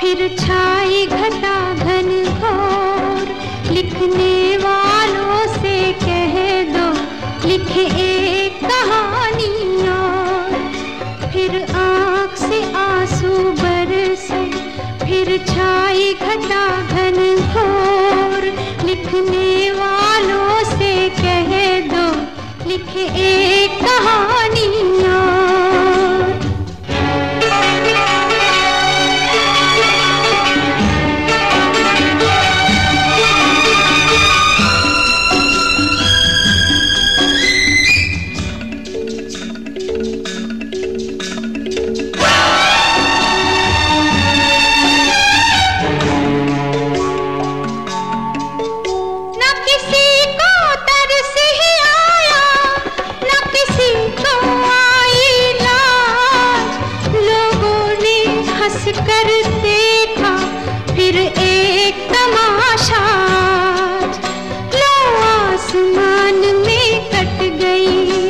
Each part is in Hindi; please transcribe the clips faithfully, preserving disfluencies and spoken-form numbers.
फिर छाई घटा घन घोर, लिखने वालों से कह दो लिखे एक कहानी और। फिर आँख से आंसू बरसे, फिर छाई घटा घन घोर, लिखने वालों से कह दो लिखे एक कहानी और। कर देखा फिर एक तमाशा, लो आसमान में कट गई,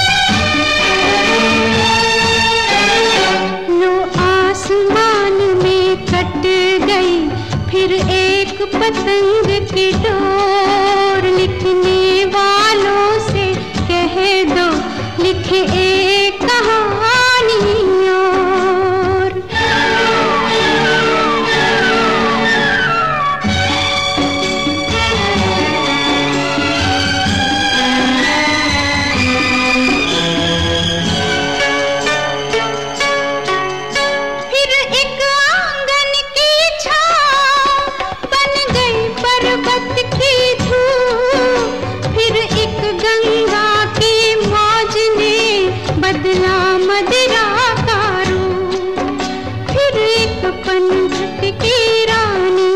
लो आसमान में कट गई फिर एक पतंग की डोर। लिखने वालों से कह दो लिखे एक कहानी और। बदला मदिरा का रूप, फिर एक पनघट की रानी,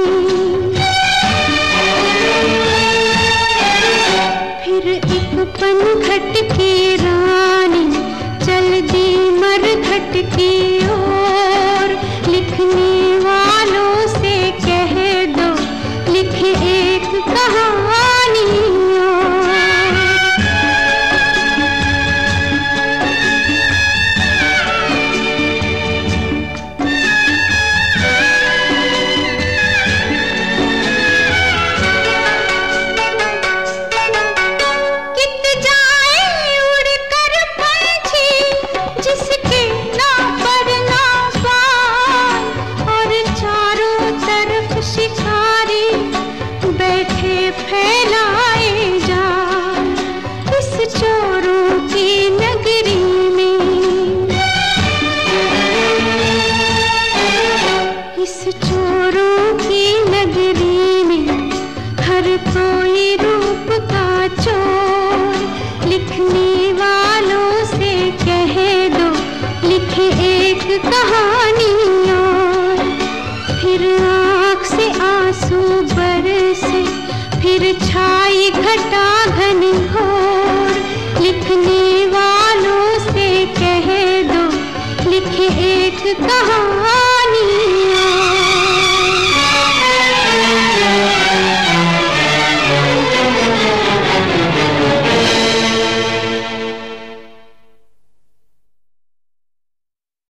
फिर एक पनघट की रानी चल दी मरघट की ओर। लिखने वालों से कह दो लिखे एक कहानी और। फैलाए जाल इस चोरों की नगरी में, इस चोरों की नगरी में हर कोई रूप का चोर। लिखने वालों से कह दो लिखे एक कहानी और। फिर आँख से आंसू बरसे, फिर छाई घटा घन घोर, लिखने वालों से कह दो लिखे एक कहानी।